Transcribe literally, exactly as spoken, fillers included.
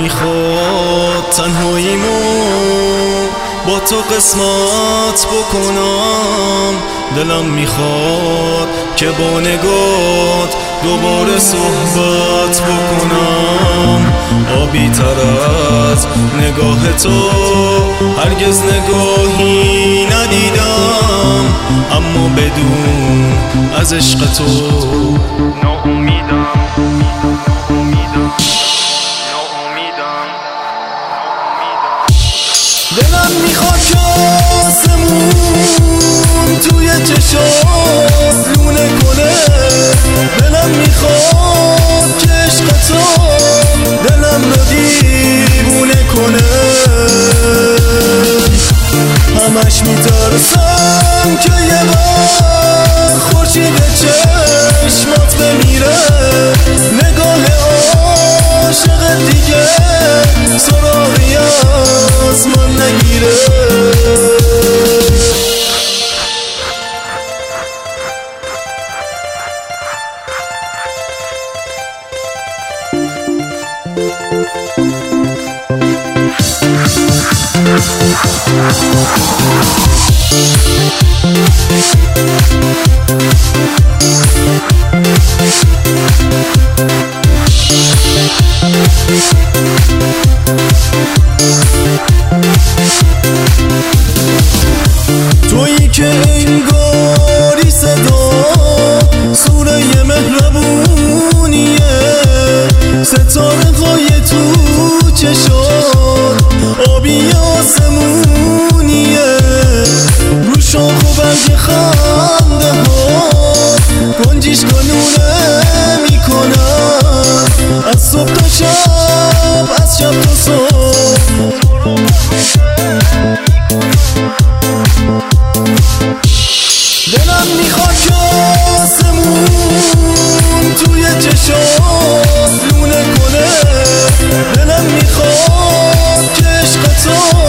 میخواد تنهاییمو با تو قسمت بکنم، دلم میخواد که با نگات دوباره صحبت بکنم. آبی تر از نگاه تو هرگز نگاهی ندیدم، اما بدون از عشق تو ناامیدم. دلم میخواد که آسمون توی چشات لونه کنه، دلم میخواد که عشق تو دلم رو دیوونه کنه. همش میترسم که یه وقت خورشید چشمات بمیره، نگاه عاشق دیگه سراغی از من نگیره. تویی که انگاری صدا سوره مهربونیه، ستاره های تو چشات آبی آسمونیه، رو شاخ و برگ خنده ها گنجیش گلوله میکنن، از صبح تا شب از شب تا صبح. دلم میخواد که آسمون توی چشات لونه کنه، دلم میخواد که عشق تو